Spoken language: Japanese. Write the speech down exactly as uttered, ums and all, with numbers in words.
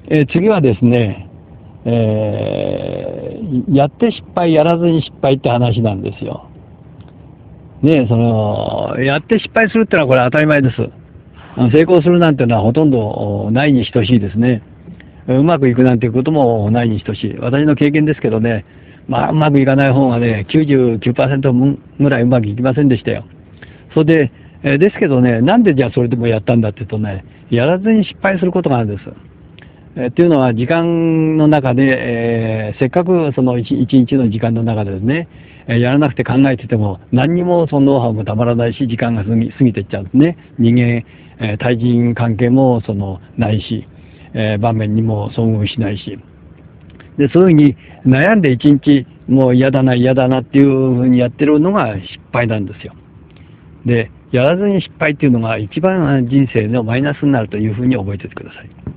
えー次はですね、えーやって失敗、やらずに失敗って話なんですよ。ね、その、やって失敗するってのはこれ当たり前です。あの成功するなんていうのはほとんどないに等しいですね。うまくいくなんていうこともないに等しい。私の経験ですけどね、まあ、うまくいかない方がね、きゅうじゅうきゅうパーセントぐらいうまくいきませんでしたよ。それで、えーですけどね、なんでじゃあそれでもやったんだっていうとね、やらずに失敗することがあるんです。えーっていうのは、時間の中で、えーせっかくその一一日の時間の中でですね、えーやらなくて考えてても、何にもそのノウハウもたまらないし、時間が過ぎ過ぎていっちゃうんですね。人間、えー対人関係もそのないし、えー場面にも遭遇しないし。で、そういうふうに悩んで一日、もう嫌だな、嫌だなっていうふうにやってるのが失敗なんですよ。で、やらずに失敗っていうのが一番人生のマイナスになるというふうに覚えておいてください。